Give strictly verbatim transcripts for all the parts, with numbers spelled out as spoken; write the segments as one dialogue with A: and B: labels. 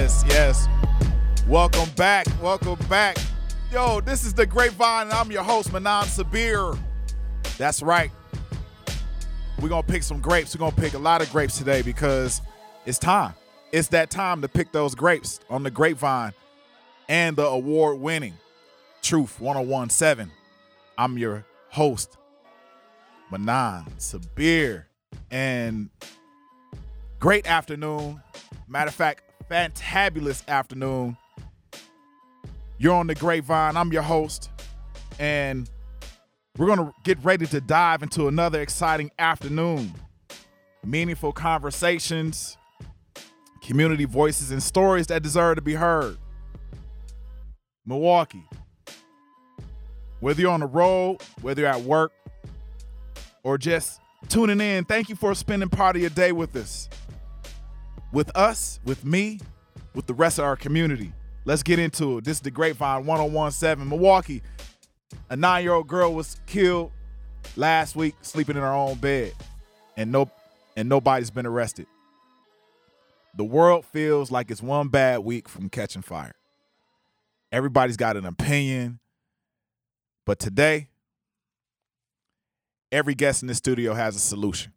A: Yes, yes. Welcome back. Welcome back. Yo, this is The Grapevine, and I'm your host, Manan Sabir. That's right. We're going to pick some grapes. We're going to pick a lot of grapes today because it's time. It's that time to pick those grapes on The Grapevine and the award-winning Truth one oh one point seven. I'm your host, Manan Sabir. And great afternoon. Matter of fact, fantabulous afternoon. You're on The Grapevine. I'm your host. And we're going to get ready to dive into another exciting afternoon. Meaningful conversations, community voices, and stories that deserve to be heard. Milwaukee. Whether you're on the road, whether you're at work, or just tuning in, thank you for spending part of your day with us. With us, with me, with the rest of our community. Let's get into it. This is The Grapevine one oh one point seven. Milwaukee, a nine-year-old girl was killed last week sleeping in her own bed, and no, and nobody's been arrested. The world feels like it's one bad week from catching fire. Everybody's got an opinion, but today, every guest in the studio has a solution.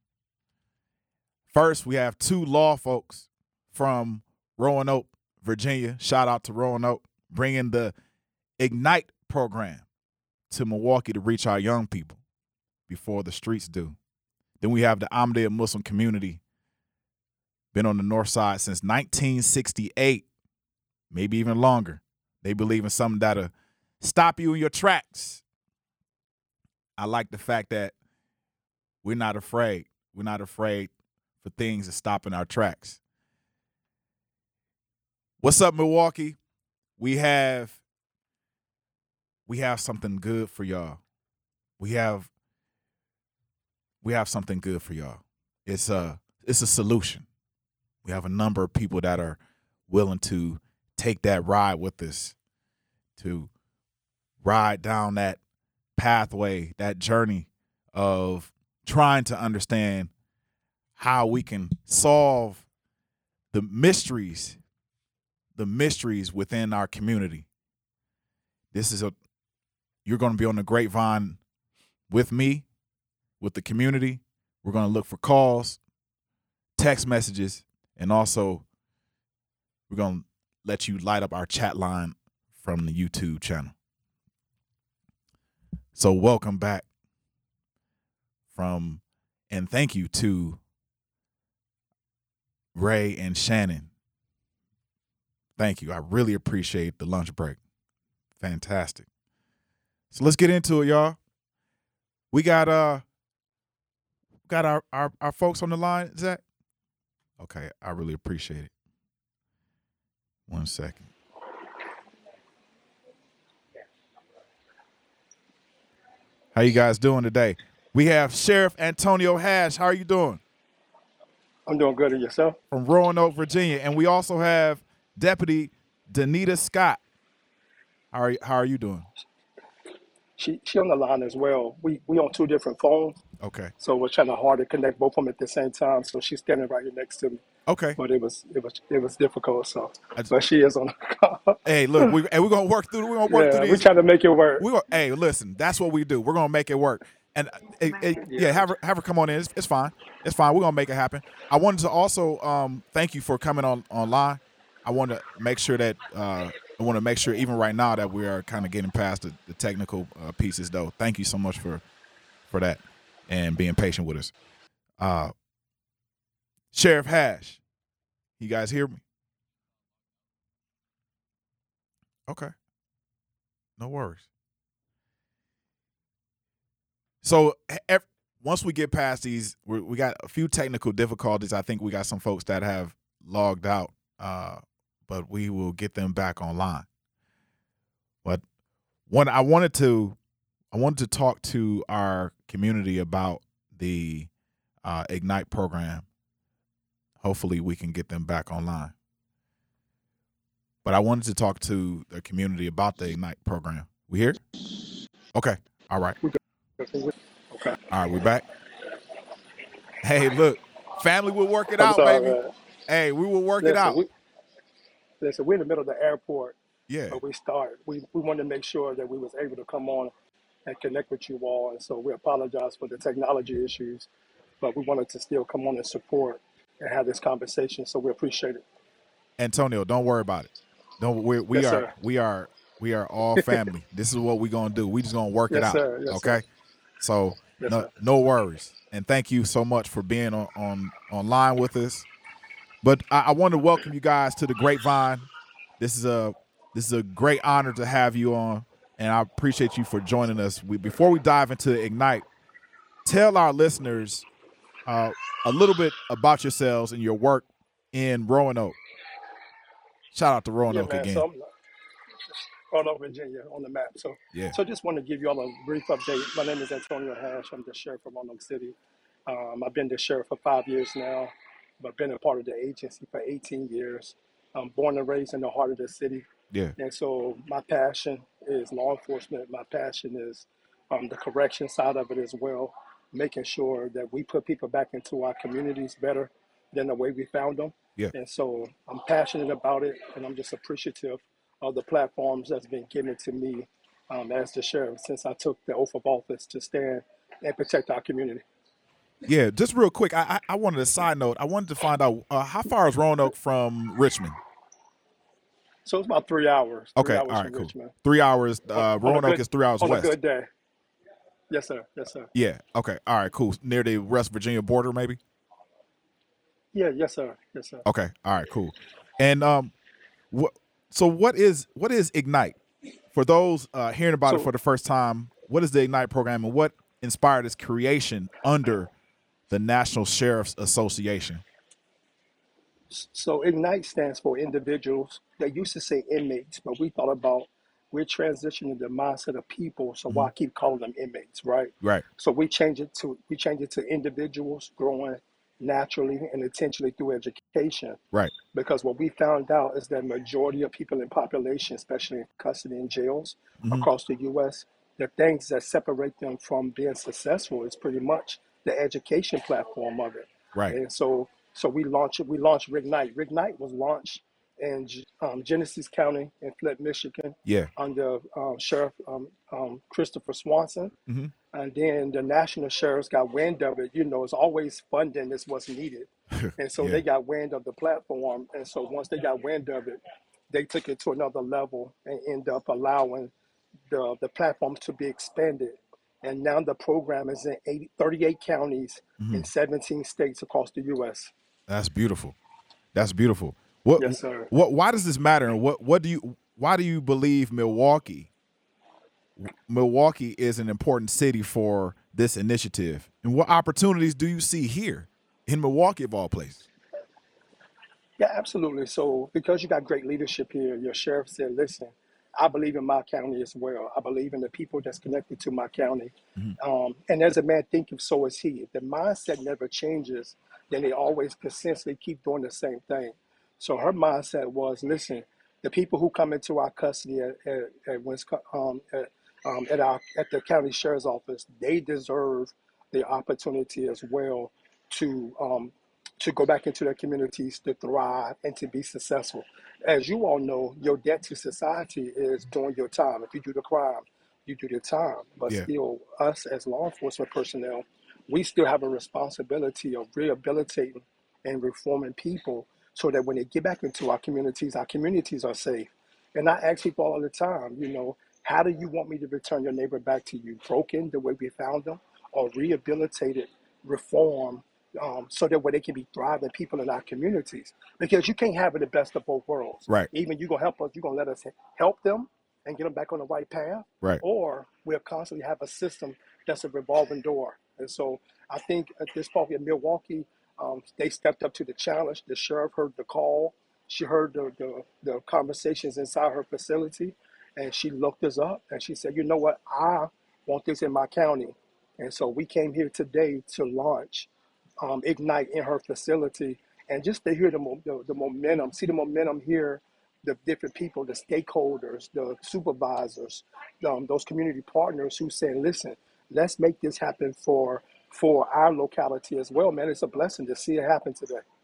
A: First, we have two law folks from Roanoke, Virginia. Shout out to Roanoke, bringing the Ignite program to Milwaukee to reach our young people before the streets do. Then we have the Ahmadiyya Muslim community, been on the north side since nineteen sixty-eight, maybe even longer. They believe in something that'll stop you in your tracks. I like the fact that we're not afraid. We're not afraid for things to stop in our tracks. What's up, Milwaukee? We have we have something good for y'all. We have we have something good for y'all. It's a it's a solution. We have a number of people that are willing to take that ride with us, to ride down that pathway, that journey of trying to understand how we can solve the mysteries, the mysteries within our community. This is a, you're going to be on The Grapevine with me, with the community. We're going to look for calls, text messages, and also we're going to let you light up our chat line from the YouTube channel. So welcome back from, and thank you to Ray and Shannon. Thank you. I really appreciate the lunch break. Fantastic. So let's get into it, y'all. We got uh got our, our, our folks on the line, Zach? Okay, I really appreciate it. One second. How you guys doing today? We have Sheriff Antonio Hash. How are you doing?
B: I'm doing good. And yourself?
A: From Roanoke, Virginia. And we also have Deputy Danita Scott. How are, how are you doing?
B: She she on the line as well. We we on two different phones.
A: Okay.
B: So we're trying to hard to connect both of them at the same time. So she's standing right here next to me.
A: Okay.
B: But it was it was it was difficult. So,
A: Just,
B: but she is on the call.
A: Hey, look, we hey, we're gonna work through. We're gonna work
B: yeah,
A: through these.
B: We're trying to make it work.
A: We gonna, hey, listen, that's what we do. We're gonna make it work. And it, it, yeah. yeah, have her have her come on in. It's, it's fine. It's fine. We're gonna make it happen. I wanted to also um, thank you for coming on online. I want to make sure that uh, I want to make sure even right now that we are kind of getting past the, the technical uh, pieces, though. Thank you so much for for that and being patient with us. Uh, Sheriff Hash, you guys hear me? Okay, no worries. So ev- once we get past these, we we got a few technical difficulties. I think we got some folks that have logged out, uh, but we will get them back online. But one, I wanted to, I wanted to talk to our community about the uh, Ignite program. Hopefully, we can get them back online. But I wanted to talk to the community about the Ignite program. We here? Okay. All right.
B: Okay.
A: All right, we back. Hey, look, family will work it
B: I'm
A: out,
B: sorry,
A: baby.
B: man.
A: Hey, we will work
B: Listen,
A: it out.
B: We, Listen, we're in the middle of the airport,
A: Yeah.
B: but we start. We we wanted to make sure that we was able to come on and connect with you all, and so we apologize for the technology issues, but we wanted to still come on and support and have this conversation. So we appreciate it.
A: Antonio, don't worry about it. Don't we we
B: Yes,
A: are
B: sir.
A: we are we are all family. This is what we're gonna do. We just gonna work it
B: Yes,
A: out.
B: sir. Yes,
A: Okay.
B: sir.
A: So
B: Yes,
A: no
B: sir.
A: no worries. And thank you so much for being on, on online with us. But I, I want to welcome you guys to the Grapevine. This is a this is a great honor to have you on, and I appreciate you for joining us. We, before we dive into Ignite, tell our listeners uh, a little bit about yourselves and your work in Roanoke. Shout out to
B: Yeah,
A: Roanoke
B: man.
A: again.
B: So I'm Roanoke, Virginia, on the map. So,
A: Yeah.
B: so just want to give you all a brief update. My name is Antonio Hash. I'm the sheriff of Roanoke City. Um, I've been the sheriff for five years now, but been a part of the agency for eighteen years. I'm born and raised in the heart of the city.
A: Yeah.
B: And so my passion is law enforcement. My passion is um, the correction side of it as well, making sure that we put people back into our communities better than the way we found them.
A: Yeah.
B: And so I'm passionate about it, and I'm just appreciative of the platforms that's been given to me um, as the sheriff since I took the oath of office to stand and protect our community.
A: Yeah, just real quick, I, I I wanted a side note. I wanted to find out uh, how far is Roanoke from Richmond?
B: So it's about three hours, three
A: Okay,
B: hours
A: all
B: from
A: right, cool.
B: Richmond.
A: Three hours.
B: On,
A: Uh,
B: on a
A: Roanoke
B: good
A: is three hours
B: on a
A: west.
B: good day. Yes, sir. Yes, sir.
A: Yeah. Okay. All right. Cool. Near the West Virginia border, maybe.
B: Yeah. Yes, sir. Yes, sir.
A: Okay. All right. Cool. And um, what? So what is what is Ignite? For those uh, hearing about it
B: So
A: for the first time, what is the Ignite program, and what inspired its creation under the National Sheriff's Association?
B: So Ignite stands for individuals. They used to say inmates, but we thought about we're transitioning the mindset of people. So
A: Mm-hmm.
B: why keep calling them inmates, right?
A: Right.
B: So we change it to we change it to individuals growing naturally and intentionally through education.
A: Right.
B: Because what we found out is that majority of people in population, especially in custody and jails
A: Mm-hmm.
B: across the U S, the things that separate them from being successful is pretty much the education platform of it.
A: Right.
B: And so, so we launched we launched Rignite. Rignite was launched in um, Genesee County in Flint, Michigan,
A: Yeah.
B: under um, Sheriff um, um, Christopher Swanson.
A: Mm-hmm.
B: And then the national sheriffs got wind of it. You know, it's always funding is what's needed. And so
A: Yeah.
B: they got wind of the platform. And so once they got wind of it, they took it to another level and end up allowing the, the platform to be expanded. And now the program is in eighty, thirty-eight counties
A: Mm-hmm.
B: in seventeen states across the U S.
A: That's beautiful. That's beautiful. What?
B: Yes, sir.
A: What? Why does this matter? And what? What do you? Why do you believe Milwaukee? Milwaukee is an important city for this initiative, and what opportunities do you see here in Milwaukee, of all places?
B: Yeah, absolutely. So because you got great leadership here, your sheriff said, listen, I believe in my county as well. I believe in the people that's connected to my county.
A: Mm-hmm.
B: Um, and as a man thinketh, so is he. If the mindset never changes, then they always consistently keep doing the same thing. So her mindset was, listen, the people who come into our custody at, at, at, Wisconsin, um, at, um, at, our, at the county sheriff's office, they deserve the opportunity as well to um, to go back into their communities to thrive and to be successful. As you all know, your debt to society is doing your time. If you do the crime, you do the time. But
A: Yeah.
B: still, us as law enforcement personnel, we still have a responsibility of rehabilitating and reforming people so that when they get back into our communities, our communities are safe. And I ask people all the time, you know, how do you want me to return your neighbor back to you? Broken the way we found them, or rehabilitated, reformed, um, so that way they can be thriving people in our communities. Because you can't have it the best of both worlds.
A: Right.
B: Even you're gonna help us, you're gonna let us help them and get them back on the right path,
A: Right.
B: or we'll constantly have a system that's a revolving door. And so I think at this point in Milwaukee, um, they stepped up to the challenge. The sheriff heard the call. She heard the, the, the conversations inside her facility, and she looked us up and she said, you know what, I want this in my county. And so we came here today to launch um, Ignite in her facility, and just to hear the, the, the momentum, see the momentum here, the different people, the stakeholders, the supervisors, um, those community partners who said, listen, let's make this happen for for our locality as well, man. It's a blessing to see it happen today.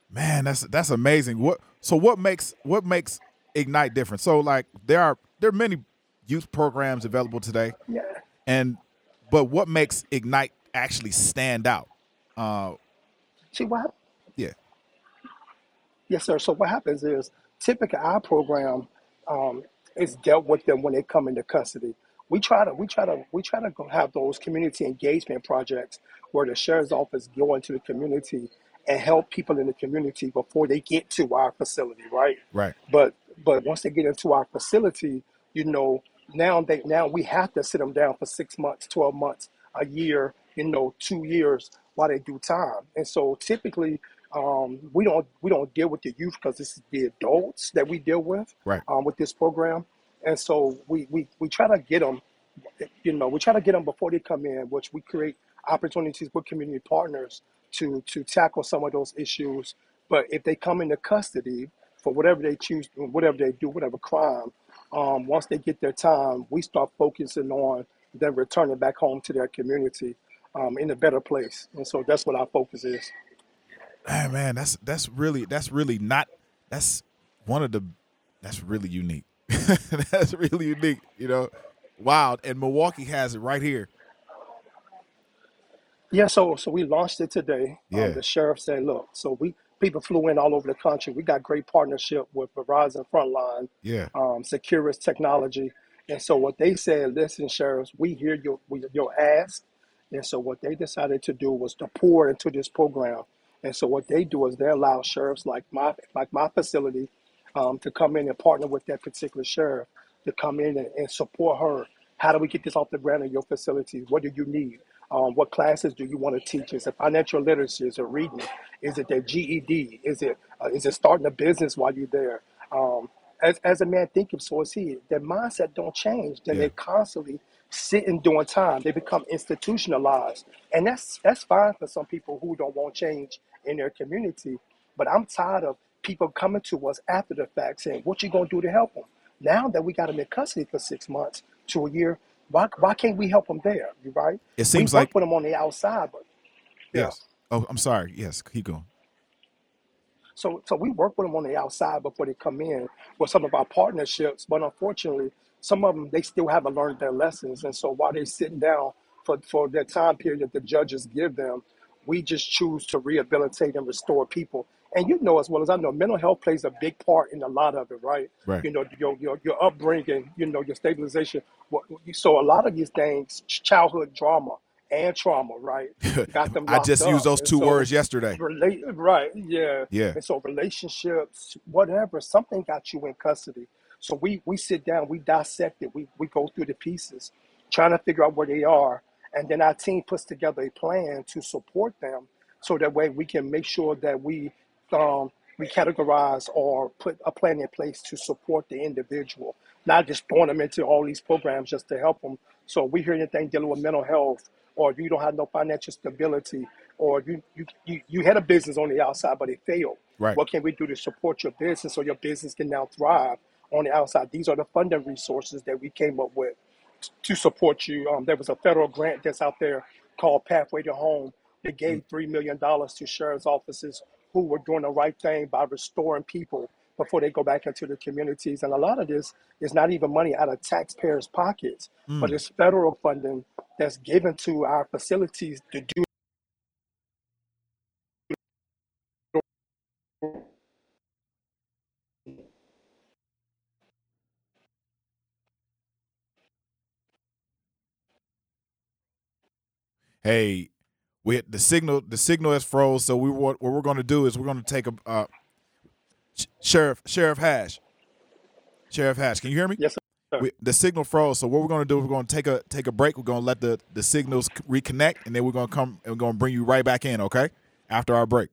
A: Man, that's that's amazing. What so what makes what makes Ignite different? So like there are there are many youth programs available today,
B: Yeah.
A: and but what makes Ignite actually stand out? Uh,
B: See what
A: yeah,
B: Yes, sir. So what happens is typically our program um, is dealt with them when they come into custody. We try to we try to we try to go have those community engagement projects where the sheriff's office go into the community and help people in the community before they get to our facility, right?
A: right,
B: But but once they get into our facility, you know, now they now we have to sit them down for six months, twelve months, a year, you know, two years while they do time. And so typically, um, we don't we don't deal with the youth because this is the adults that we deal with
A: right.
B: um, with this program. And so we, we, we try to get them, you know, we try to get them before they come in, which we create opportunities with community partners to to tackle some of those issues. But if they come into custody for whatever they choose, whatever they do, whatever crime, um, once they get their time, we start focusing on them returning back home to their community um, in a better place. And so that's what our focus is.
A: Man, man, that's that's really that's really not that's one of the that's really unique. That's really unique, you know. Wild, and Milwaukee has it right here.
B: Yeah, so so we launched it today. Um,
A: Yeah,
B: the sheriff said, "Look, so we people flew in all over the country. We got great partnership with Verizon Frontline,
A: yeah,
B: um, Securus Technology, and so what they said, listen, sheriffs, we hear your we- your ask, and so what they decided to do was to pour into this program, and so what they do is they allow sheriffs like my like my facility, um, to come in and partner with that particular sheriff to come in and, and support her. How do we get this off the ground in your facility? What do you need? Um, what classes do you want to teach? Is it financial literacy? Is it reading? Is it their G E D? Is it uh, is it starting a business while you're there? Um, as, as a man thinking, so is he. Their mindset don't change. Then
A: yeah.
B: they constantly sitting doing time. They become institutionalized, and that's that's fine for some people who don't want change in their community. But I'm tired of people coming to us after the fact saying, "What you gonna do to help them?" Now that we got them in custody for six months to a year, why, why can't we help them there? You right?
A: It
B: We
A: seems
B: work
A: like
B: with them on the outside, but yeah.
A: yes. Oh, I'm sorry. Yes, keep going.
B: So, so we work with them on the outside before they come in with some of our partnerships. But unfortunately, some of them, they still haven't learned their lessons. And so while they're sitting down for, for the time period that the judges give them, we just choose to rehabilitate and restore people. And you know as well as I know, mental health plays a big part in a lot of it, right?
A: Right.
B: You know, your your, your upbringing, you know, your stabilization. What- So a lot of these things, childhood drama and trauma, right, got them
A: I
B: locked
A: just used
B: up.
A: those
B: And
A: two
B: so
A: words yesterday.
B: relate right, yeah.
A: Yeah.
B: And so relationships, whatever, something got you in custody. So we we sit down, we dissect it, we we go through the pieces, trying to figure out where they are, and then our team puts together a plan to support them, so that way we can make sure that we um, we categorize or put a plan in place to support the individual, not just throwing them into all these programs just to help them. So we hear anything dealing with mental health, or you don't have no financial stability, or you you you, you had a business on the outside but it failed.
A: Right.
B: What can we do to support your business so your business can now thrive on the outside? These are the funding resources that we came up with to support you. Um, there was a federal grant that's out there called Pathway to Home. They
A: Mm.
B: gave three million dollars to sheriff's offices who were doing the right thing by restoring people before they go back into the communities. And a lot of this is not even money out of taxpayers' pockets, but
A: Mm.
B: it's federal funding that's given to our facilities to do.
A: Hey, we the signal the signal has froze. So we what, what we're going to do is we're going to take a uh, Sh- sheriff Sheriff Hash. Sheriff Hash, can you hear me?
B: Yes, sir.
A: We, the signal froze. So what we're going to do, we're going to take a take a break. We're going to let the the signals c- reconnect, and then we're going to come and we're going to bring you right back in. Okay, after our break.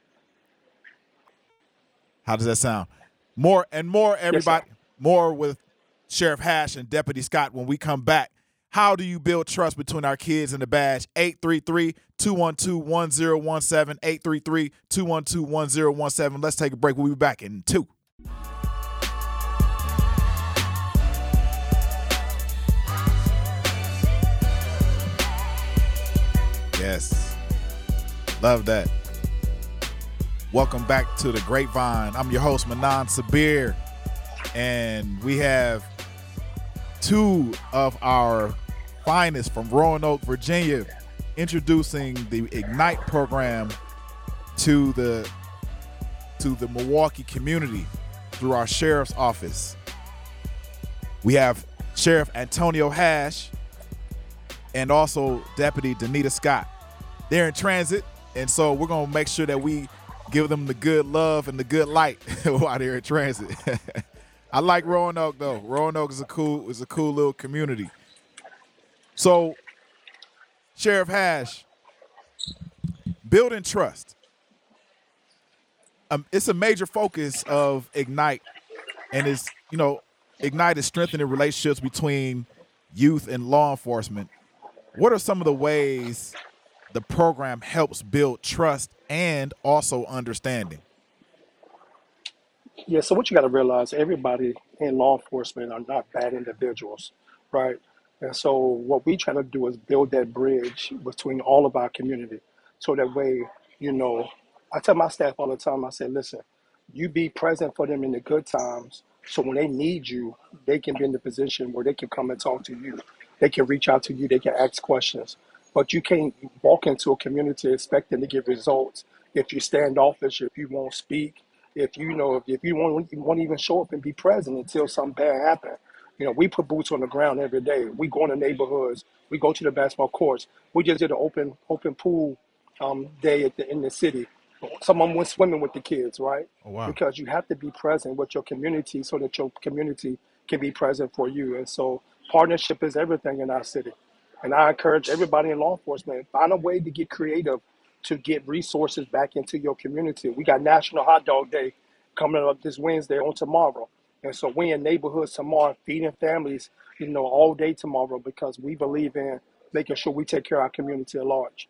A: How does that sound? More and more,
B: Yes, sir.
A: everybody. More with Sheriff Hash and Deputy Scott when we come back. How do you build trust between our kids and the badge? eight three three, two one two, one zero one seven, eight three three, two one two, one zero one seven. Let's take a break. We'll be back in two. Yes. Love that. Welcome back to the Grapevine. I'm your host, Manan Sabir, and we have two of our finest from Roanoke, Virginia, introducing the Ignite program to the to the Milwaukee community through our sheriff's office. We have Sheriff Antonio Hash and also Deputy Danita Scott. They're in transit, and so we're going to make sure that we give them the good love and the good light while they're in transit. I like Roanoke, though. Roanoke is a cool is a cool little community. So, Sheriff Hash, building trust. Um, it's a major focus of Ignite, and is you know Ignite is strengthening relationships between youth and law enforcement. What are some of the ways the program helps build trust and also understanding?
B: Yeah, so what you got to realize, everybody in law enforcement are not bad individuals, right? And so what we try to do is build that bridge between all of our community. So that way, you know, I tell my staff all the time, I say, listen, you be present for them in the good times. So when they need you, they can be in the position where they can come and talk to you. They can reach out to you, they can ask questions. But you can't walk into a community expecting to get results if you standoffish, if you won't speak, if you know, if, if you won't, you won't even show up and be present until something bad happens. You know, we put boots on the ground every day. We go in the neighborhoods. We go to the basketball courts. We just did an open open pool um, day at the, in the city. Someone went swimming with the kids, right?
A: Oh, wow.
B: Because you have to be present with your community so that your community can be present for you. And so partnership is everything in our city. And I encourage everybody in law enforcement, find a way to get creative to get resources back into your community. We got National Hot Dog Day coming up this Wednesday on tomorrow. And so we in neighborhoods tomorrow, feeding families, you know, all day tomorrow, because we believe in making sure we take care of our community at large.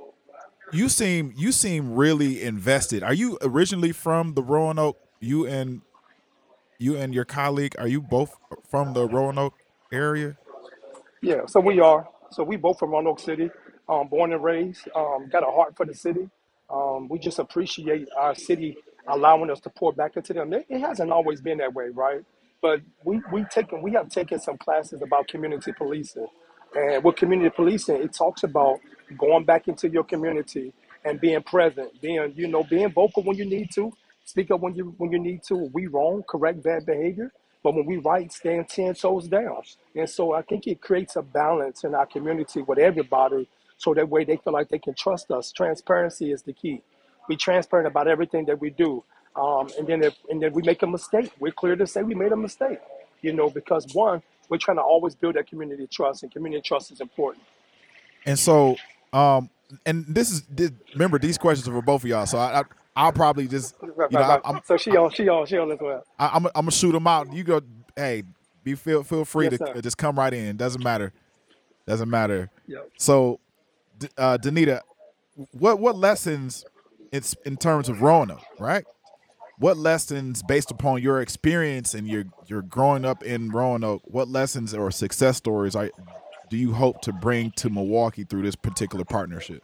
A: You seem you seem really invested. Are you originally from the Roanoke? You and you and your colleague, are you both from the Roanoke area?
B: Yeah, so we are. So we both from Roanoke City, um, born and raised, um, got a heart for the city. Um, we just appreciate our city allowing us to pour back into them. It, it hasn't always been that way, right? But we we taken we have taken some classes about community policing, and with community policing, it talks about going back into your community and being present, being you know being vocal when you need to, speak up when you when you need to. We wrong, correct bad behavior, but when we right, stand ten toes down. And so I think it creates a balance in our community with everybody, so that way they feel like they can trust us. Transparency is the key. Be transparent about everything that we do. Um, and then if and then we make a mistake, we're clear to say we made a mistake. You know, because one, we're trying to always build that community trust, and community trust is important.
A: And so, um, and this is this, remember these questions are for both of y'all. So I, I I'll probably just
B: Right,
A: you know
B: right,
A: I,
B: right.
A: I'm
B: So she on, she on, she on as well.
A: I, I'm I'm gonna shoot them out. You go. Hey, be feel feel free
B: Yes,
A: to
B: sir.
A: just come right in. Doesn't matter. Doesn't matter.
B: Yep.
A: So, D- uh, Danita, what what lessons it's in terms of Roanoke, right? What lessons, based upon your experience and your your growing up in Roanoke, what lessons or success stories are, do you hope to bring to Milwaukee through this particular partnership?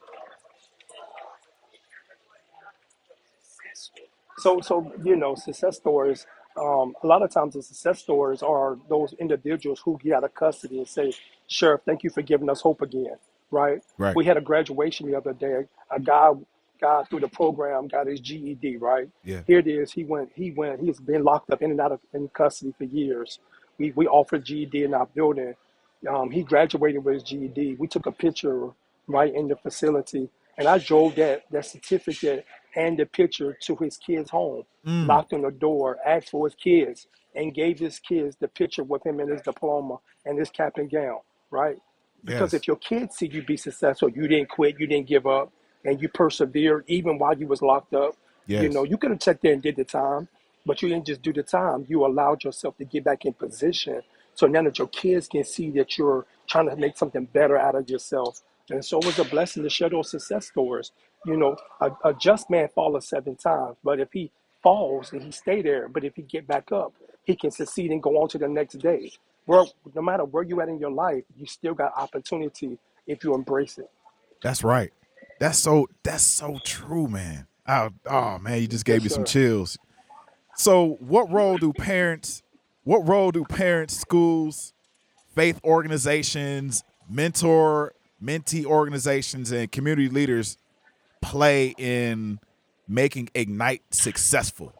B: So, so you know, success stories. Um, a lot of times, the success stories are those individuals who get out of custody and say, "Sheriff, thank you for giving us hope again." Right?
A: Right.
B: We had a graduation the other day. A guy, guy through the program got his G E D. Right?
A: Yeah.
B: Here it is. He went. He went. He's been locked up in and out of in custody for years. We we offered G E D in our building. Um, he graduated with his G E D. We took a picture right in the facility, and I drove that that certificate and the picture to his kids' home,
A: Mm.
B: knocked on the door, asked for his kids, and gave his kids the picture with him and his diploma and his cap and gown, right? Because
A: Yes.
B: if your kids see you be successful, you didn't quit, you didn't give up, and you persevered even while you was locked up, you know,
A: Yes.
B: you could have checked there and did the time, but you didn't just do the time. You allowed yourself to get back in position. So now that your kids can see that you're trying to make something better out of yourself. And so it was a blessing to share those success stories. You know, a, a just man falls seven times, but if he falls and he stay there, but if he get back up, he can succeed and go on to the next day. Where, no matter where you at in your life, you still got opportunity if you embrace it.
A: That's right. That's so that's so true, man. Oh, oh man, you just gave
B: Yes,
A: me some
B: sir.
A: chills. So, what role do parents? What role do parents, schools, faith organizations, mentor, mentee organizations, and community leaders play in making Ignite successful?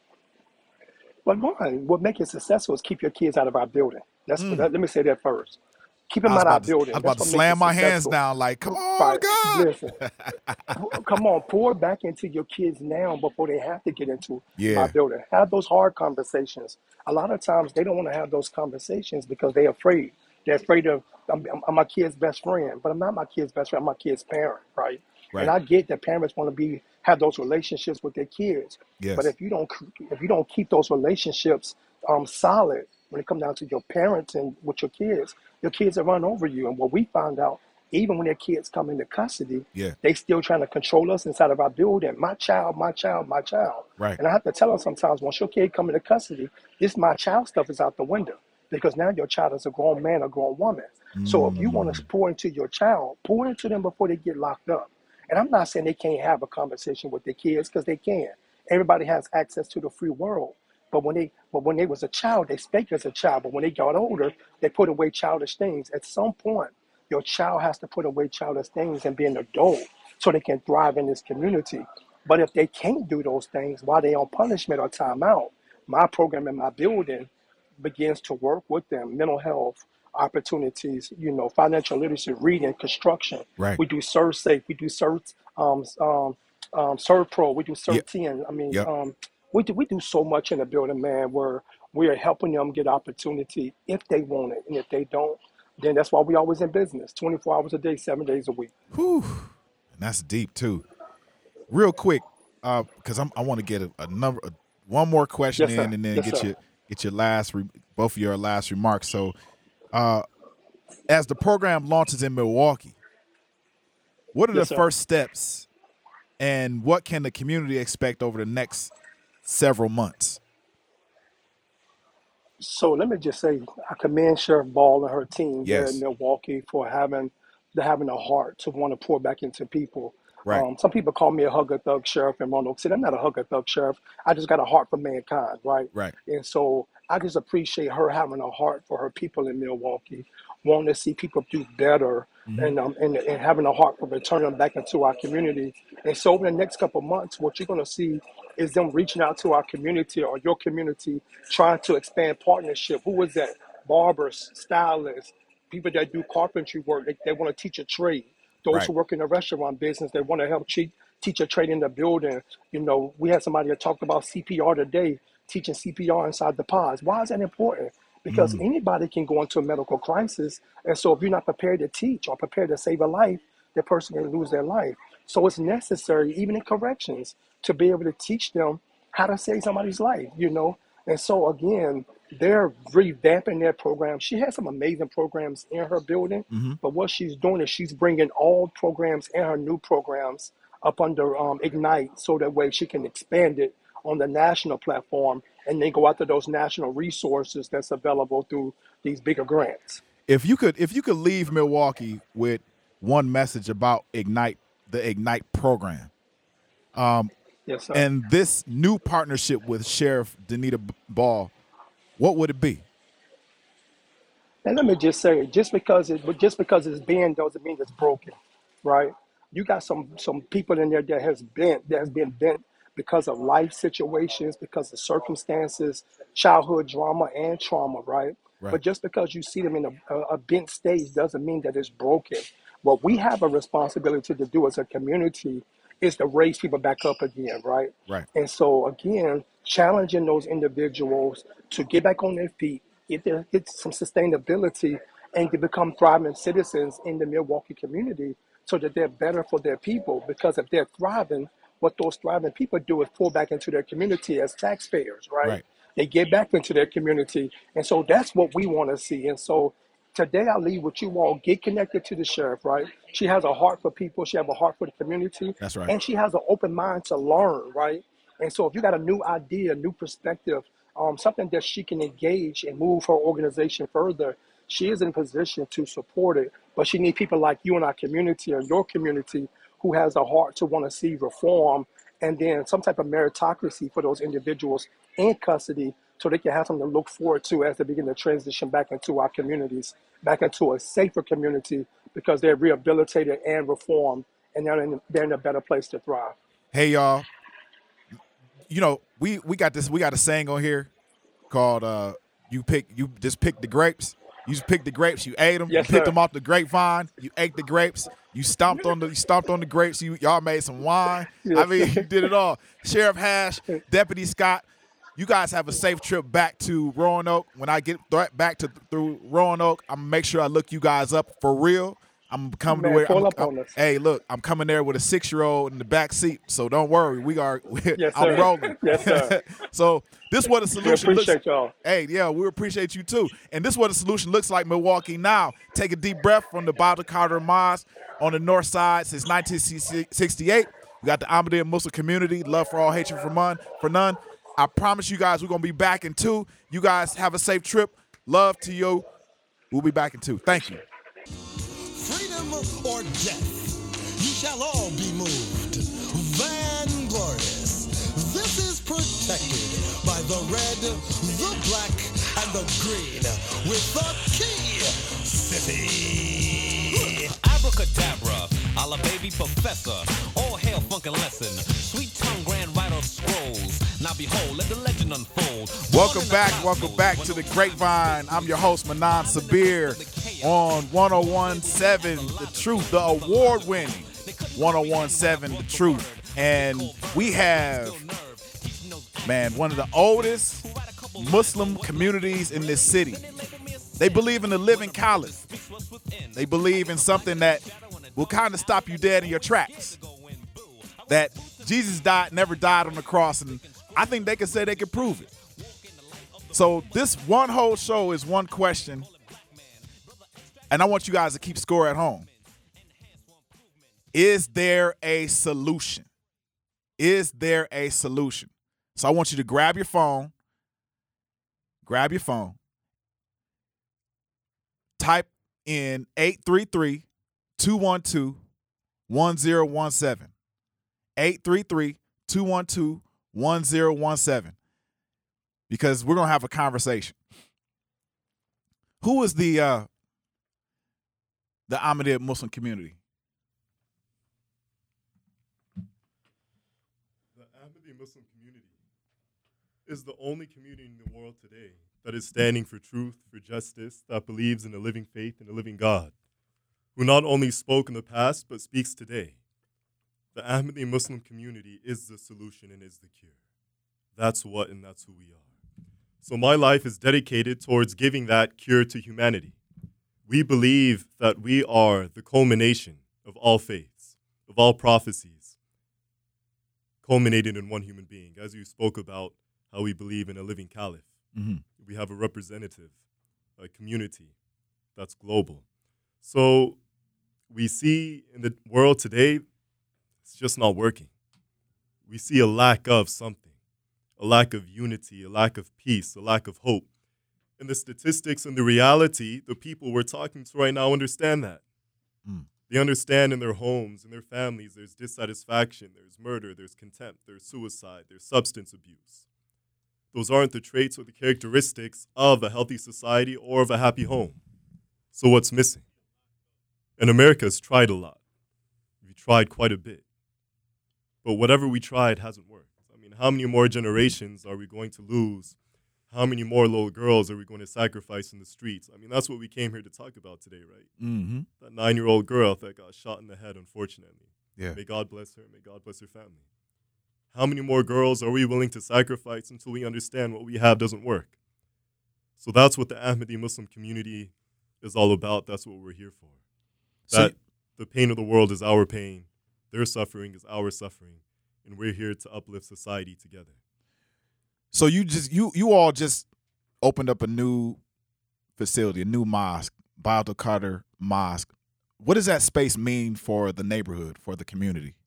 B: But one, what makes it successful is keep your kids out of our building. That's what.
A: Mm.
B: Let me say that first. Keep
A: I
B: them
A: was
B: out of our
A: about to, I
B: building.
A: was about
B: That's
A: to
B: what makes it
A: slam my hands
B: successful.
A: down, like, come on,
B: Right.
A: God.
B: Listen. Come on, pour back into your kids now before they have to get into my
A: Yeah,
B: building. Have those hard conversations. A lot of times they don't want to have those conversations because they're afraid. They're afraid of I'm, I'm my kid's best friend, but I'm not my kid's best friend. I'm my kid's parent, right? And
A: right.
B: I get that parents want to be have those relationships with their kids, but
A: Yes.
B: if you don't if you don't keep those relationships um, solid when it comes down to your parents and with your kids, your kids will run over you. And what we found out, even when their kids come into custody,
A: Yeah.
B: they still trying to control us inside of our building. My child, my child, my child.
A: Right.
B: And I have to tell them sometimes, once your kid come into custody, this my child stuff is out the window because now your child is a grown man or grown woman. So if you want to
A: Mm,
B: pour into your child, pour into them before they get locked up. And I'm not saying they can't have a conversation with their kids because they can. Everybody has access to the free world. But when they but when they was a child, they spake as a child. But when they got older, they put away childish things. At some point, your child has to put away childish things and be an adult so they can thrive in this community. But if they can't do those things while they're on punishment or timeout, my program in my building begins to work with them, mental health opportunities, you know, financial literacy, reading, construction.
A: right.
B: We do Serve Safe, we do Serve, um, um, um, Serve Pro, we do
A: Yep.
B: Serve ten. I mean,
A: Yep.
B: um, we do, we do so much in the building, man, where we are helping them get opportunity if they want it. And if they don't, then that's why we always in business, twenty-four hours a day, seven days a week.
A: Whew. And that's deep too. Real quick, uh, because I'm I want to get a, a number, a, one more question
B: Yes,
A: in,
B: sir.
A: and then
B: Yes,
A: get
B: sir.
A: your get your last re, both of your last remarks. So, uh, as the program launches in Milwaukee, what are the
B: Yes, sir.
A: first steps, and what can the community expect over the next several months?
B: So let me just say, I commend Sheriff Ball and her team there in
A: Yes.
B: Milwaukee for having the having a heart to want to pour back into people.
A: Right.
B: Um, some people call me a hugger thug sheriff in Roanoke City. I'm not a hugger thug sheriff. I just got a heart for mankind, right?
A: Right.
B: And so I just appreciate her having a heart for her people in Milwaukee, wanting to see people do better,
A: Mm-hmm.
B: and um, and, and having a heart for returning them back into our community. And so over the next couple of months, what you're going to see is them reaching out to our community or your community, trying to expand partnership. Who is that? Barbers, stylists, people that do carpentry work. They, they want to teach a trade. Those
A: Right.
B: who work in the restaurant business, they want to help cheat, teach a trade in the building. You know, we had somebody that talked about C P R today, teaching C P R inside the pods. Why is that important? Because
A: Mm.
B: anybody can go into a medical crisis. And so if you're not prepared to teach or prepared to save a life, that person can lose their life. So it's necessary, even in corrections, to be able to teach them how to save somebody's life, you know? And so again, they're revamping their program. She has some amazing programs in her building,
A: Mm-hmm.
B: but what she's doing is she's bringing all programs and her new programs up under um, Ignite so that way she can expand it on the national platform and then go after those national resources that's available through these bigger grants.
A: If you could, if you could leave Milwaukee with one message about Ignite, the Ignite program, um,
B: Yes, sir.
A: and this new partnership with Sheriff Danita Ball, what would it be?
B: And let me just say, just because it, but just because it's bent doesn't mean it's broken, right? You got some some people in there that has bent, that has been bent because of life situations, because of circumstances, childhood drama and trauma, right?
A: Right.
B: But just because you see them in a, a, a bent stage doesn't mean that it's broken. What we have a responsibility to do as a community is to raise people back up again, right?
A: Right.
B: And so again, challenging those individuals to get back on their feet, get their get some sustainability, and to become thriving citizens in the Milwaukee community, so that they're better for their people. Because if they're thriving, what those thriving people do is pour back into their community as taxpayers, right?
A: Right.
B: They get back into their community, and so that's what we want to see. And so today I leave with you all. Get connected to the sheriff, right? She has a heart for people. She has a heart for the community,
A: That's right.
B: and she has an open mind to learn, right? And so if you got a new idea, a new perspective, um, something that she can engage and move her organization further, she is in position to support it. But she needs people like you in our community or your community who has a heart to want to see reform and then some type of meritocracy for those individuals in custody so they can have something to look forward to as they begin to transition back into our communities, back into a safer community because they're rehabilitated and reformed and they're in, they're in a better place to thrive.
A: Hey, y'all. You know, we, we got this, we got a saying on here called uh, you pick, you just pick the grapes. You just picked the grapes, you ate them,
B: Yes,
A: you picked
B: sir.
A: them off the grapevine, you ate the grapes, you stomped on the you stomped on the grapes, you y'all made some wine. I
B: Yes.
A: mean, you did it all. Sheriff Hash, Deputy Scott, you guys have a safe trip back to Roanoke. When I get th- back to through Roanoke, I'm gonna make sure I look you guys up for real. I'm coming to
B: Man,
A: where
B: pull
A: I'm,
B: up
A: I'm,
B: on us.
A: hey, look, I'm coming there with a six-year-old in the back seat, so don't worry. We are
B: Yes,
A: I'm
B: sir.
A: rolling.
B: Yes, sir.
A: So this what a
B: We
A: solution looks.
B: appreciate y'all.
A: Hey, yeah, we appreciate you too. And this is what a solution looks like, Milwaukee now. Take a deep breath from the Bible Carter Mosque on the north side since nineteen sixty-eight. We got the Ahmadiyya Muslim community, love for all, hatred for none. For none. I promise you guys we're going to be back in two. You guys have a safe trip. Love to you. We'll be back in two. Thank you.
C: Freedom or death, ye shall all be moved. Vanglorious, this is protected by the red, the black, and the green with the key city.
D: Abracadabra, a la baby professor. All hail funkin' lesson. Sweet tongue grand writer of scrolls. Now behold, let the legend unfold.
A: Welcome back, welcome back to the Grapevine. I'm your host, Manan Sabir, on one oh one point seven The Truth, the award-winning one oh one point seven The Truth. And we have, man, one of the oldest Muslim communities in this city. They believe in the living caliph. They believe in something that will kind of stop you dead in your tracks. That Jesus died, never died on the cross, and I think they could say they could prove it. So this one whole show is one question, and I want you guys to keep score at home. Is there a solution? Is there a solution? So I want you to grab your phone, grab your phone, type in eight three three, two one two, one zero one seven. eight three three, two one two, one zero one seven. Because we're going to have a conversation. Who is the uh, the Ahmadiyya Muslim community?
E: The Ahmadiyya Muslim community is the only community in the world today that is standing for truth, for justice, that believes in a living faith and a living God, who not only spoke in the past, but speaks today. The Ahmadiyya Muslim community is the solution and is the cure. That's what and that's who we are. So my life is dedicated towards giving that cure to humanity. We believe that we are the culmination of all faiths, of all prophecies, culminated in one human being. As you spoke about how we believe in a living caliph.
A: Mm-hmm.
E: We have a representative, a community that's global. So we see in the world today, it's just not working. We see a lack of something, a lack of unity, a lack of peace, a lack of hope. And the statistics and the reality, the people we're talking to right now understand that.
A: Mm.
E: They understand in their homes, in their families, there's dissatisfaction, there's murder, there's contempt, there's suicide, there's substance abuse. Those aren't the traits or the characteristics of a healthy society or of a happy home. So what's missing? And America has tried a lot. We've tried quite a bit. But whatever we tried hasn't worked. I mean, how many more generations are we going to lose? How many more little girls are we going to sacrifice in the streets? I mean, that's what we came here to talk about today, right?
A: Mm-hmm.
E: That nine-year-old girl that got shot in the head, unfortunately.
A: Yeah.
E: May God bless her. May God bless her family. How many more girls are we willing to sacrifice until we understand what we have doesn't work? So that's what the Ahmadiyya Muslim community is all about. That's what we're here for.
A: So-
E: That the pain of the world is our pain. Their suffering is our suffering. And we're here to uplift society together.
A: So you just you you all just opened up a new facility, a new mosque, Abdul Carter Mosque. What does that space mean for the neighborhood, for the community?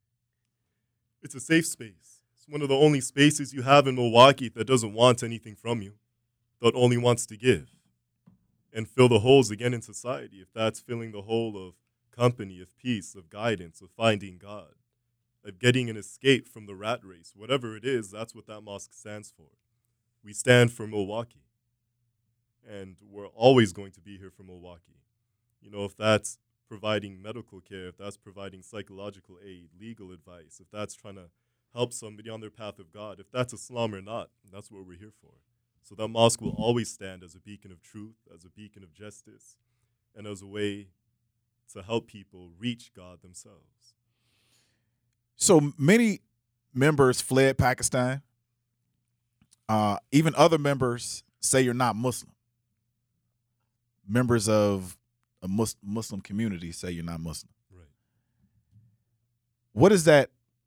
E: It's a safe space. It's one of the only spaces you have in Milwaukee that doesn't want anything from you, that only wants to give and fill the holes again in society. If that's filling the hole of company, of peace, of guidance, of finding God, of getting an escape from the rat race. Whatever it is, that's what that mosque stands for. We stand for Milwaukee. And we're always going to be here for Milwaukee. You know, if that's providing medical care, if that's providing psychological aid, legal advice, if that's trying to help somebody on their path of God, if that's Islam or not, that's what we're here for. So that mosque will always stand as a beacon of truth, as a beacon of justice, and as a way to help people reach God themselves.
A: So many members fled Pakistan. Uh, even other members say you're not Muslim. Members of a Mus- Muslim community say you're not Muslim.
E: Right.
A: What is that?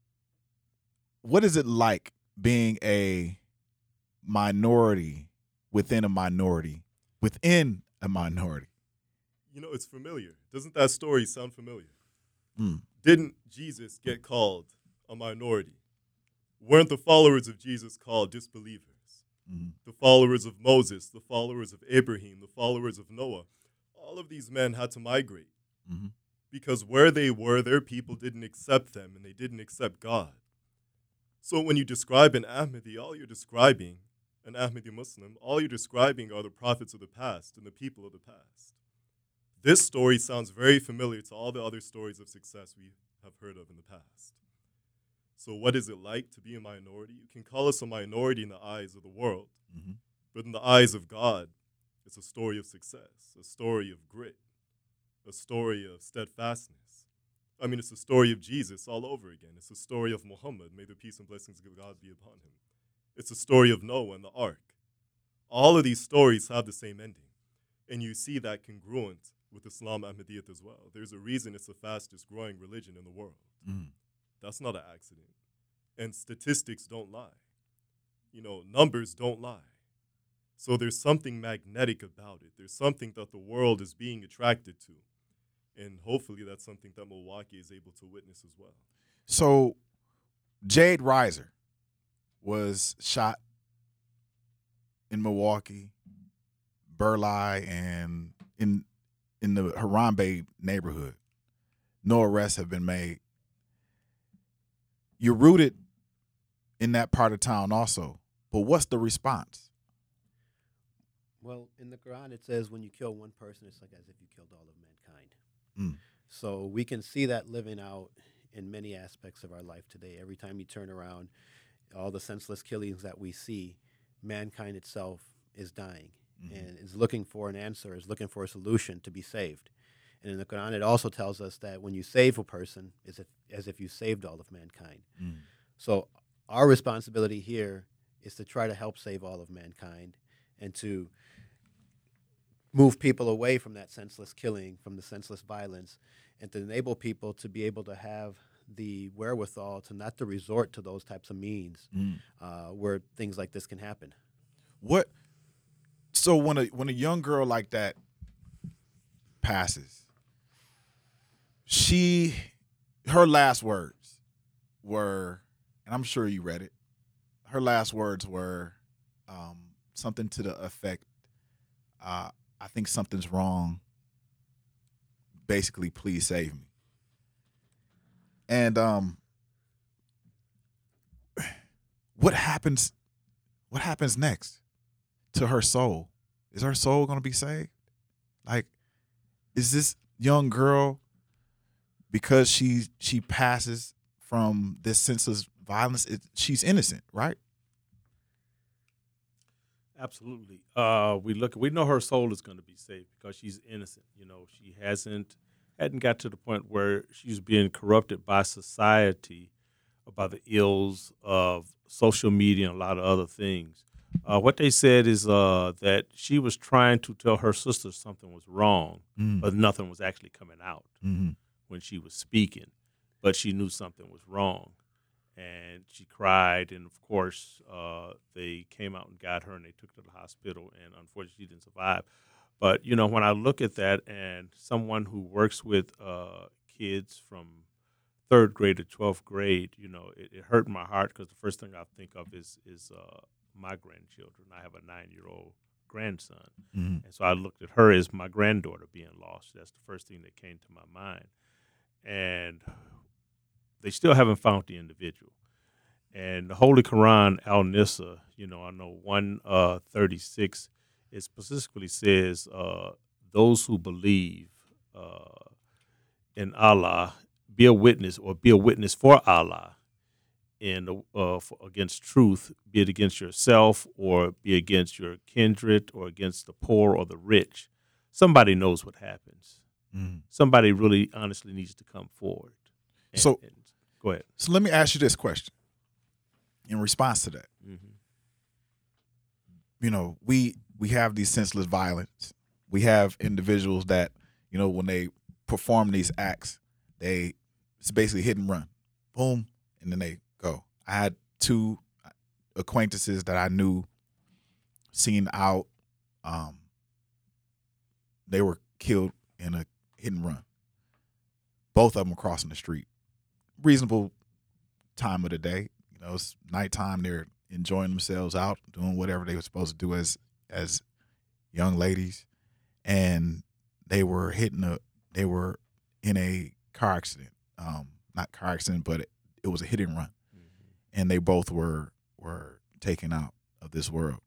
A: What is it like being a minority within a minority within a minority?
E: You know, it's familiar. Doesn't that story sound familiar?
A: Mm.
E: Didn't Jesus get called a minority? Weren't the followers of Jesus called disbelievers?
A: Mm-hmm.
E: The followers of Moses, the followers of Abraham, the followers of Noah, all of these men had to migrate
A: Mm-hmm.
E: because where they were, their people didn't accept them and they didn't accept God. So when you describe an Ahmadi, all you're describing, an Ahmadi Muslim, all you're describing are the prophets of the past and the people of the past. This story sounds very familiar to all the other stories of success we have heard of in the past. So what is it like to be a minority? You can call us a minority in the eyes of the world,
A: Mm-hmm.
E: but in the eyes of God, it's a story of success, a story of grit, a story of steadfastness. I mean, it's a story of Jesus all over again. It's a story of Muhammad. May the peace and blessings of God be upon him. It's a story of Noah and the ark. All of these stories have the same ending, and you see that congruent with Islam Ahmadiyyat as well. There's a reason it's the fastest growing religion in the world.
A: Mm.
E: That's not an accident. And statistics don't lie. You know, numbers don't lie. So there's something magnetic about it. There's something that the world is being attracted to. And hopefully that's something that Milwaukee is able to witness as well.
A: So Jade Reiser was shot in Milwaukee, Burleigh, and in in the Harambe neighborhood. No arrests have been made. You're rooted in that part of town also, but what's the response?
F: Well, in the Quran, it says when you kill one person, it's like as if you killed all of mankind.
A: Mm.
F: So we can see that living out in many aspects of our life today. Every time you turn around, all the senseless killings that we see, mankind itself is dying mm-hmm. and is looking for an answer, is looking for a solution to be saved. And in the Quran, it also tells us that when you save a person, it's if, as if you saved all of mankind.
A: Mm.
F: So our responsibility here is to try to help save all of mankind and to move people away from that senseless killing, from the senseless violence, and to enable people to be able to have the wherewithal to not to resort to those types of means
A: Mm.
F: uh, where things like this can happen.
A: What? So when a when a young girl like that passes, she, her last words were, and I'm sure you read it. Her last words were um, something to the effect, uh, "I think something's wrong. Basically, please save me." And um, what happens? What happens next to her soul? Is her soul going to be saved? Like, is this young girl, because she she passes from this senseless violence, it, she's innocent, right?
G: Absolutely. Uh, we look. We know her soul is going to be saved because she's innocent. You know, she hasn't hadn't got to the point where she's being corrupted by society, or by the ills of social media and a lot of other things. Uh, what they said is uh, that she was trying to tell her sister something was wrong,
A: Mm.
G: but nothing was actually coming out
A: Mm-hmm.
G: when she was speaking. But she knew something was wrong. And she cried, and of course, uh, they came out and got her, and they took her to the hospital, and unfortunately, she didn't survive. But, you know, when I look at that, and someone who works with uh, kids from third grade to twelfth grade, you know, it, it hurt my heart because the first thing I think of is is uh, my grandchildren. I have a nine-year-old grandson,
A: Mm-hmm.
G: and so I looked at her as my granddaughter being lost. That's the first thing that came to my mind. And they still haven't found the individual. And the Holy Quran, Al-Nisa, you know, I know one uh, thirty-six, it specifically says, uh, those who believe uh, in Allah, be a witness or be a witness for Allah in uh, for, against truth, be it against yourself or be against your kindred or against the poor or the rich. Somebody knows what happens. Mm. Somebody really honestly needs to come forward. And,
A: so
G: and, go ahead.
A: So let me ask you this question in response to that. Mm-hmm. You know, we we have these senseless violence. We have individuals that, you know, when they perform these acts, they it's basically hit and run, boom, and then they go. I had two acquaintances that I knew, seen out. Um, they were killed in a hit and run. Both of them crossing the street. Reasonable time of the day. You know, it's nighttime. They're enjoying themselves out, doing whatever they were supposed to do as as young ladies, and they were hitting a. They were in a car accident. Um, not car accident, but it, it was a hit and run, mm-hmm. and they both were were taken out of this world.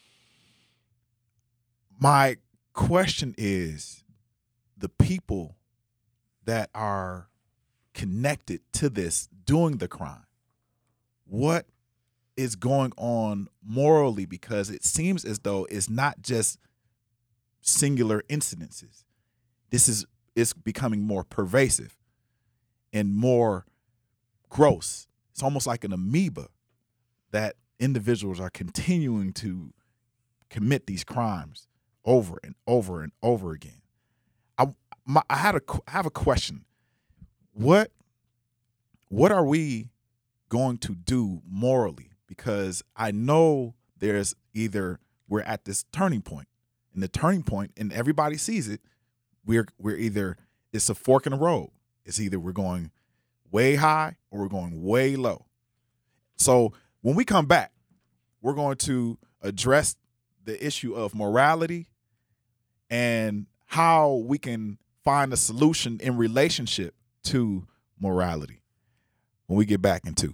A: My question is, the people that are connected to this doing the crime, what is going on morally? Because it seems as though it's not just singular incidences. This is it's becoming more pervasive and more gross. It's almost like an amoeba that individuals are continuing to commit these crimes over and over and over again. I, my, I had a I have a question. What what are we going to do morally? Because I know there's either we're at this turning point, and the turning point, and everybody sees it. We're we're either it's a fork in the road. It's either we're going way high or we're going way low. So when we come back, we're going to address the issue of morality and how we can find a solution in relationship to morality when we get back into.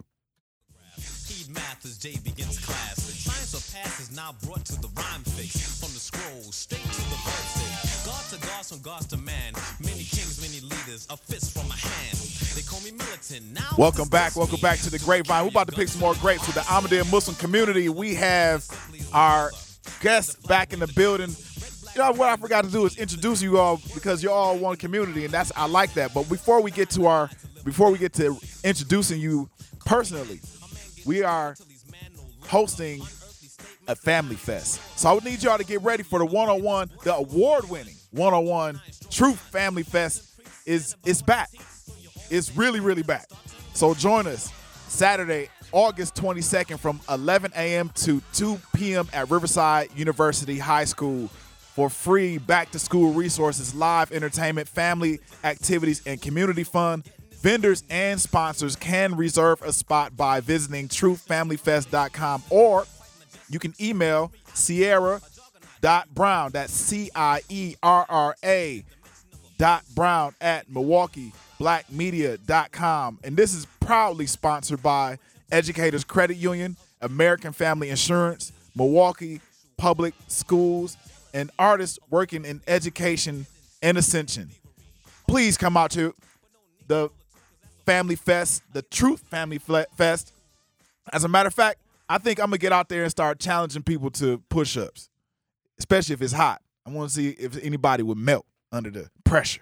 D: Math as Jay begins class. Science of past is now brought to the rhyme fix. From the scroll, straight to the verse stick. God to gods, from gods to man. Many kings, many leaders, a fist from a hand. They call me militant. Now
A: welcome back. Welcome back to the Grapevine. We're about to pick some more grapes with the Ahmadiyya Muslim community. We have our guests back in the building. You know, what I forgot to do is introduce you all because you're all one community, and that's I like that. But before we get to our before we get to introducing you personally, we are hosting a family fest. So I would need y'all to get ready for the one oh one, the award-winning one oh one Truth Family Fest is is back. It's really, really back. So join us Saturday, August twenty-second from eleven a.m. to two p.m. at Riverside University High School for free back-to-school resources, live entertainment, family activities, and community fun. Vendors and sponsors can reserve a spot by visiting truth family fest dot com, or you can email Sierra dot Brown, that's C I E R R A dot Brown at Milwaukee Black Media dot com. And this is proudly sponsored by Educators Credit Union, American Family Insurance, Milwaukee Public Schools, and artists working in education and ascension. Please come out to the Family Fest, the Truth Family Fest. As a matter of fact, I think I'm going to get out there and start challenging people to push-ups, especially if it's hot. I want to see if anybody would melt under the pressure.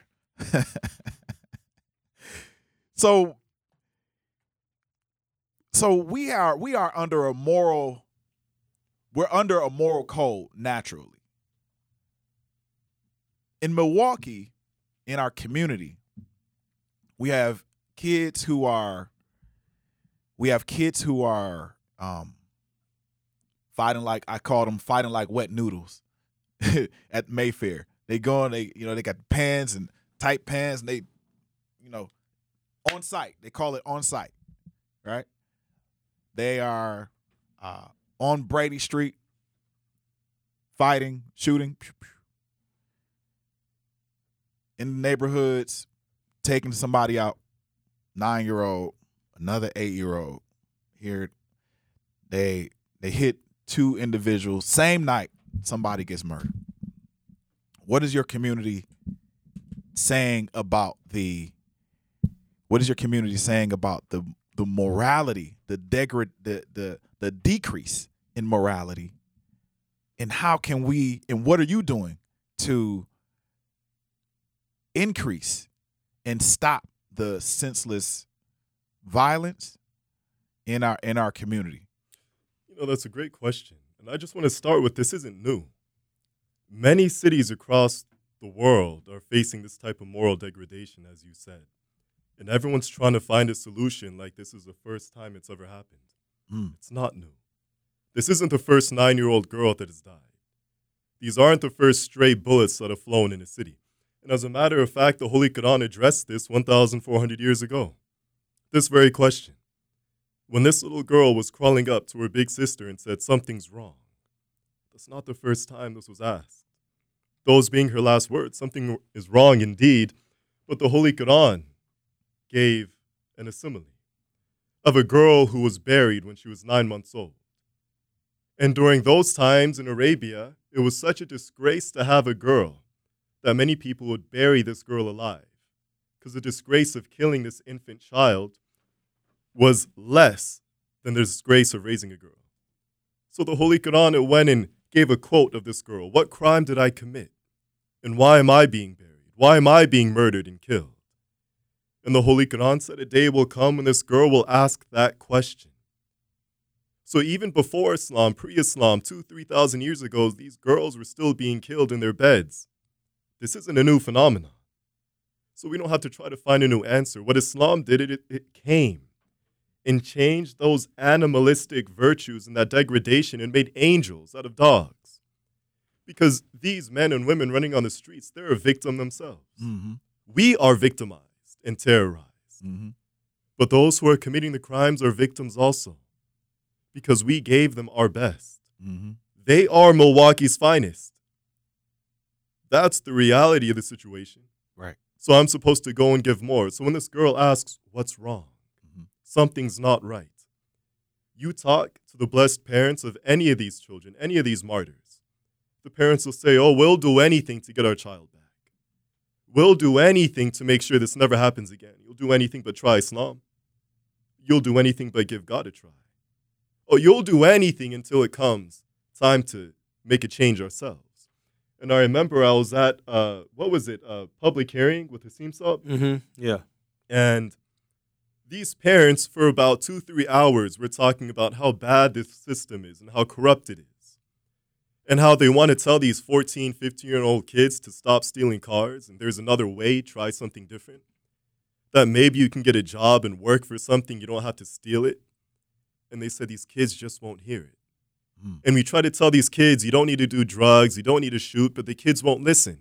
A: so so we are we are under a moral we're under a moral code naturally. In Milwaukee, in our community, we have kids who are, we have kids who are um, fighting like, I call them fighting like wet noodles at Mayfair. They go and they, you know, they got pants and tight pants and they, you know, on site. They call it on site, right? They are uh, on Brady Street, fighting, shooting, in the neighborhoods, taking somebody out. Nine-year-old, another eight-year-old here. They they hit two individuals same night. Somebody gets murdered. What is your community saying about the? What is your community saying about the the morality, the degrad, the the the decrease in morality, and how can we? And what are you doing to increase and stop the senseless violence in our in our community?
E: You know, that's a great question. And I just want to start with this isn't new. Many cities across the world are facing this type of moral degradation, as you said. And everyone's trying to find a solution like this is the first time it's ever happened.
A: Mm.
E: It's not new. This isn't the first nine-year-old girl that has died. These aren't the first stray bullets that have flown in a city. And as a matter of fact, the Holy Quran addressed this one thousand four hundred years ago. This very question. When this little girl was crawling up to her big sister and said, something's wrong, that's not the first time this was asked. Those being her last words, something is wrong indeed, but the Holy Quran gave an simile of a girl who was buried when she was nine months old. And during those times in Arabia, it was such a disgrace to have a girl that many people would bury this girl alive, because the disgrace of killing this infant child was less than the disgrace of raising a girl. So the Holy Quran, it went and gave a quote of this girl. What crime did I commit? And why am I being buried? Why am I being murdered and killed? And the Holy Quran said a day will come when this girl will ask that question. So even before Islam, pre-Islam, two, three thousand years ago, these girls were still being killed in their beds. This isn't a new phenomenon. So we don't have to try to find a new answer. What Islam did, it, it came and changed those animalistic virtues and that degradation and made angels out of dogs. Because these men and women running on the streets, they're a victim themselves.
A: Mm-hmm.
E: We are victimized and terrorized.
A: Mm-hmm.
E: But those who are committing the crimes are victims also, because we gave them our best.
A: Mm-hmm.
E: They are Milwaukee's finest. That's the reality of the situation.
A: Right.
E: So I'm supposed to go and give more. So when this girl asks, what's wrong?
A: Mm-hmm.
E: Something's not right. You talk to the blessed parents of any of these children, any of these martyrs. The parents will say, oh, we'll do anything to get our child back. We'll do anything to make sure this never happens again. You'll do anything but try Islam. You'll do anything but give God a try. Oh, you'll do anything until it comes time to make a change ourselves. And I remember I was at, uh, what was it, a public hearing with Hasim Saab?
G: Mm-hmm. Yeah.
E: And these parents, for about two, three hours, were talking about how bad this system is and how corrupt it is. And how they want to tell these fourteen, fifteen-year-old kids to stop stealing cars, and there's another way, try something different. That maybe you can get a job and work for something, you don't have to steal it. And they said these kids just won't hear it. Mm. And we try to tell these kids, you don't need to do drugs, you don't need to shoot, but the kids won't listen.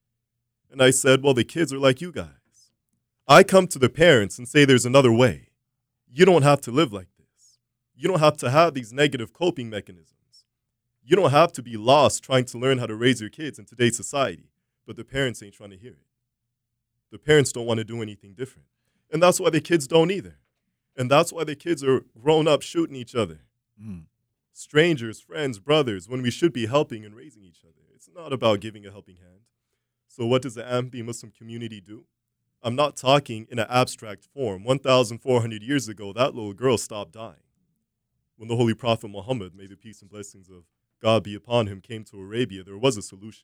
E: And I said, well, the kids are like you guys. I come to the parents and say there's another way. You don't have to live like this. You don't have to have these negative coping mechanisms. You don't have to be lost trying to learn how to raise your kids in today's society, but the parents ain't trying to hear it. The parents don't want to do anything different. And that's why the kids don't either. And that's why the kids are grown up shooting each other.
A: Mm.
E: Strangers, friends, brothers, when we should be helping and raising each other. It's not about giving a helping hand. So what does the Ahmadi Muslim community do? I'm not talking in an abstract form. one thousand four hundred years ago, that little girl stopped dying. When the Holy Prophet Muhammad, may the peace and blessings of God be upon him, came to Arabia, there was a solution.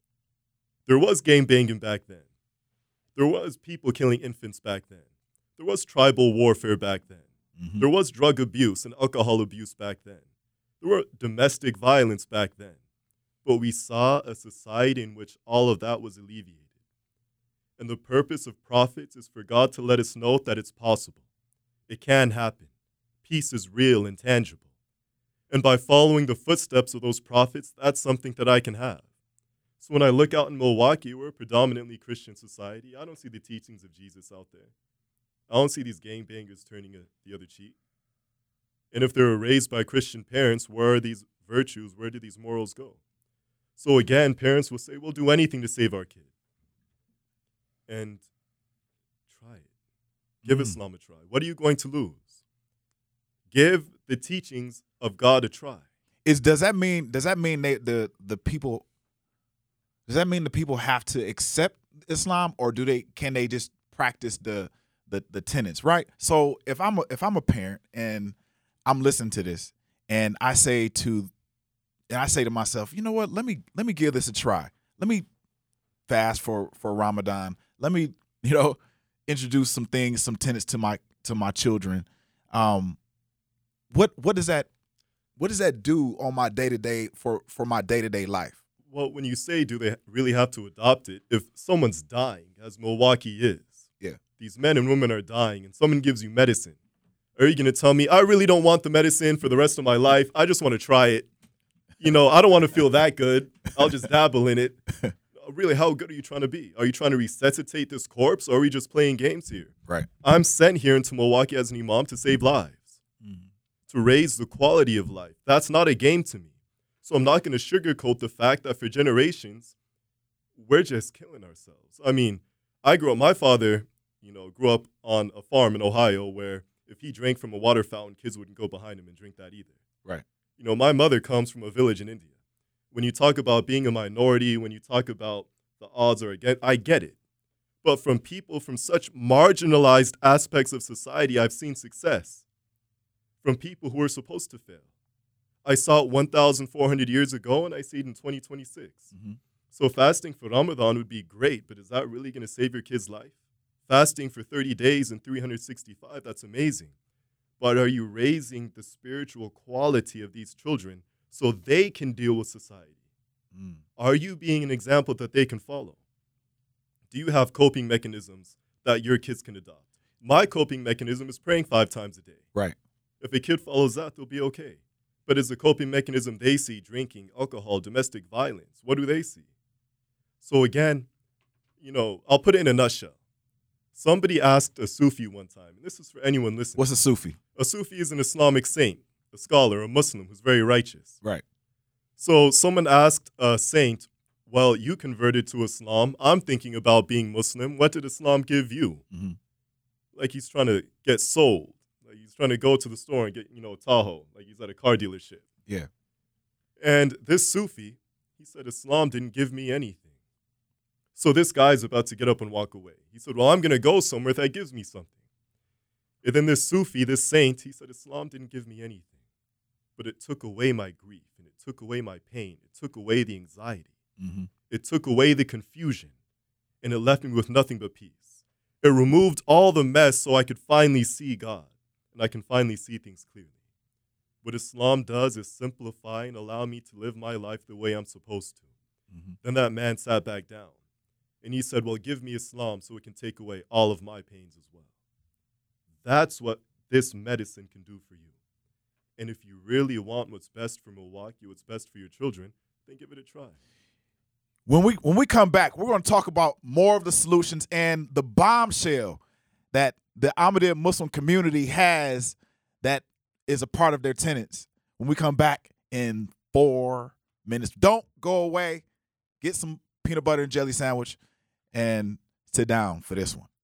E: There was gang banging back then. There was people killing infants back then. There was tribal warfare back then. Mm-hmm. There was drug abuse and alcohol abuse back then. There were domestic violence back then. But we saw a society in which all of that was alleviated. And the purpose of prophets is for God to let us know that it's possible. It can happen. Peace is real and tangible. And by following the footsteps of those prophets, that's something that I can have. So when I look out in Milwaukee, we're a predominantly Christian society. I don't see the teachings of Jesus out there. I don't see these gangbangers turning a, the other cheek. And if they were raised by Christian parents, where are these virtues? Where do these morals go? So again, parents will say, we'll do anything to save our kid. And try it. Give mm. Islam a try. What are you going to lose? give the teachings of God a try.
A: Is does that mean does that mean they, the the people does that mean the people have to accept Islam, or do they can they just practice the the the tenets, right? So if I'm a, if I'm a parent and I'm listening to this and I say to and I say to myself, you know what, let me let me give this a try. Let me fast for for Ramadan. Let me, you know, introduce some things, some tenets to my to my children. Um, what what does that what does that do on my day to day for for my day to day life?
E: Well, when you say, do they really have to adopt it? If someone's dying, as Milwaukee is,
A: Yeah.
E: these men and women are dying, and someone gives you medicine, are you going to tell me, I really don't want the medicine for the rest of my life? I just want to try it. You know, I don't want to feel that good. I'll just dabble in it. Really, how good are you trying to be? Are you trying to resuscitate this corpse, or are we just playing games here?
A: Right.
E: I'm sent here into Milwaukee as an imam to save lives,
A: Mm-hmm.
E: to raise the quality of life. That's not a game to me. So I'm not going to sugarcoat the fact that for generations, we're just killing ourselves. I mean, I grew up, my father, you know, grew up on a farm in Ohio where if he drank from a water fountain, kids wouldn't go behind him and drink that either.
A: Right.
E: You know, my mother comes from a village in India. When you talk about being a minority, when you talk about the odds are against, I get it. But from people from such marginalized aspects of society, I've seen success. From people who are supposed to fail. I saw it one thousand four hundred years ago, and I see it in twenty twenty-six.
A: Mm-hmm.
E: So fasting for Ramadan would be great, but is that really going to save your kid's life? Fasting for thirty days and three hundred sixty-five, that's amazing. But are you raising the spiritual quality of these children so they can deal with society?
A: Mm.
E: Are you being an example that they can follow? Do you have coping mechanisms that your kids can adopt? My coping mechanism is praying five times a day.
A: Right.
E: If a kid follows that, they'll be okay. But as a coping mechanism, they see drinking, alcohol, domestic violence. What do they see? So again, you know, I'll put it in a nutshell. Somebody asked a Sufi one time, and this is for anyone listening.
A: What's a Sufi?
E: A Sufi is an Islamic saint, a scholar, a Muslim who's very righteous.
A: Right.
E: So someone asked a saint, well, you converted to Islam. I'm thinking about being Muslim. What did Islam give you?
A: Mm-hmm.
E: Like he's trying to get sold. Like he's trying to go to the store and get, you know, Tahoe. Like he's at a car dealership.
A: Yeah.
E: And this Sufi, he said, Islam didn't give me anything. So this guy's about to get up and walk away. He said, well, I'm going to go somewhere that gives me something. And then this Sufi, this saint, he said, Islam didn't give me anything, but it took away my grief, and it took away my pain. It took away the anxiety.
A: Mm-hmm.
E: It took away the confusion, and it left me with nothing but peace. It removed all the mess so I could finally see God, and I can finally see things clearly. What Islam does is simplify and allow me to live my life the way I'm supposed to.
A: Mm-hmm.
E: Then that man sat back down, and he said, well, give me Islam so it can take away all of my pains as well. That's what this medicine can do for you. And if you really want what's best for Milwaukee, what's best for your children, then give it a try.
A: When we when we come back, we're going to talk about more of the solutions and the bombshell that the Ahmadiyya Muslim community has that is a part of their tenets. When we come back in four minutes, don't go away. Get some peanut butter and jelly sandwich and sit down for this one.